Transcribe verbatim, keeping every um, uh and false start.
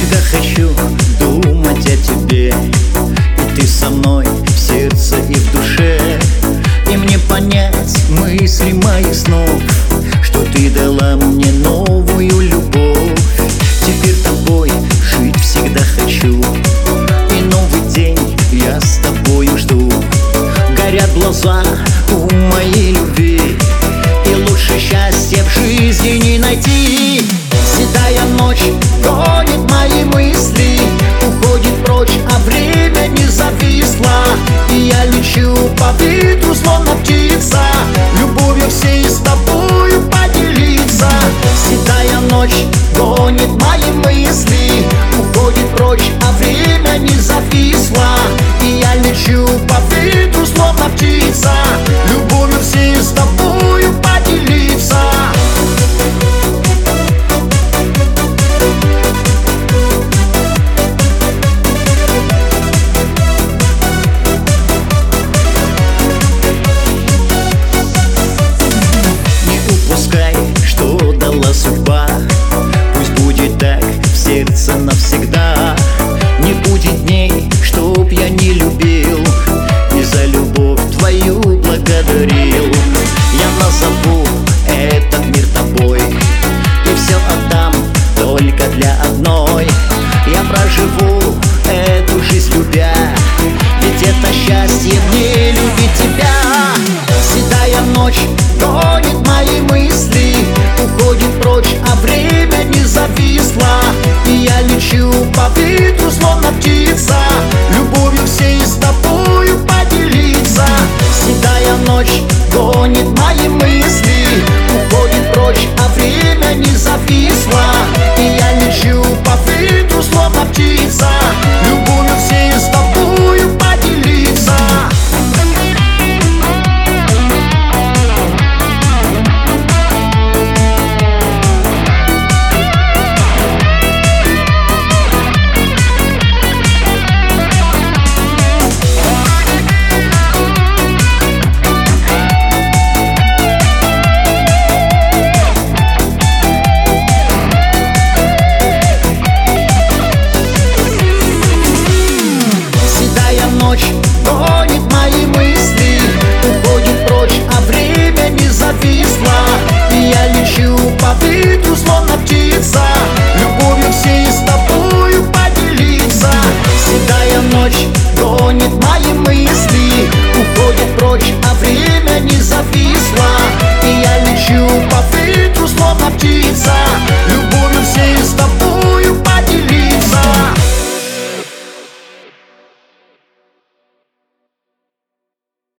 Всегда хочу думать о тебе, и ты со мной в сердце и в душе. И мне понять мысли моих снов, что ты дала мне новую любовь. Теперь тобой жить всегда хочу, и новый день я с тобою жду. Горят глаза у моей любви, и лучше счастья в жизни не найти. Седая ночь гонит мои мысли, уходит прочь, а время не зависло. И я лечу по ветру, словно птица, любовью всей с тобою поделиться. Седая ночь гонит мои мысли, уходит прочь, а время не зависло. И я лечу по ветру, словно птица, любовью всей с тобою поделиться. Что дала судьба, пусть будет так в сердце навсегда. Не будет дней, чтоб я не любил, и за любовь твою благодарил. Я назову этот мир тобой, и все отдам только для одной. Я проживу эту жизнь любя, ведь это счастье мне любить тебя. Седая ночь гонит мои мысли, уходит прочь, а время не зависло. И я лечу по ветру, словно птица, любовью всей с тобою поделиться. Седая ночь гонит мои мысли, уходит прочь, а время не зависло. И я лечу по ветру, словно птица, любовью всей с тобою поделиться. Ночь гонит мои мысли, уходит прочь, а время не зависло. И я лечу по ветру, словно птица, любовью всей с тобою поделиться. Седая ночь гонит мои мысли, уходит прочь, а время не зависло. И я лечу по ветру, словно птица, любовью всей с тобою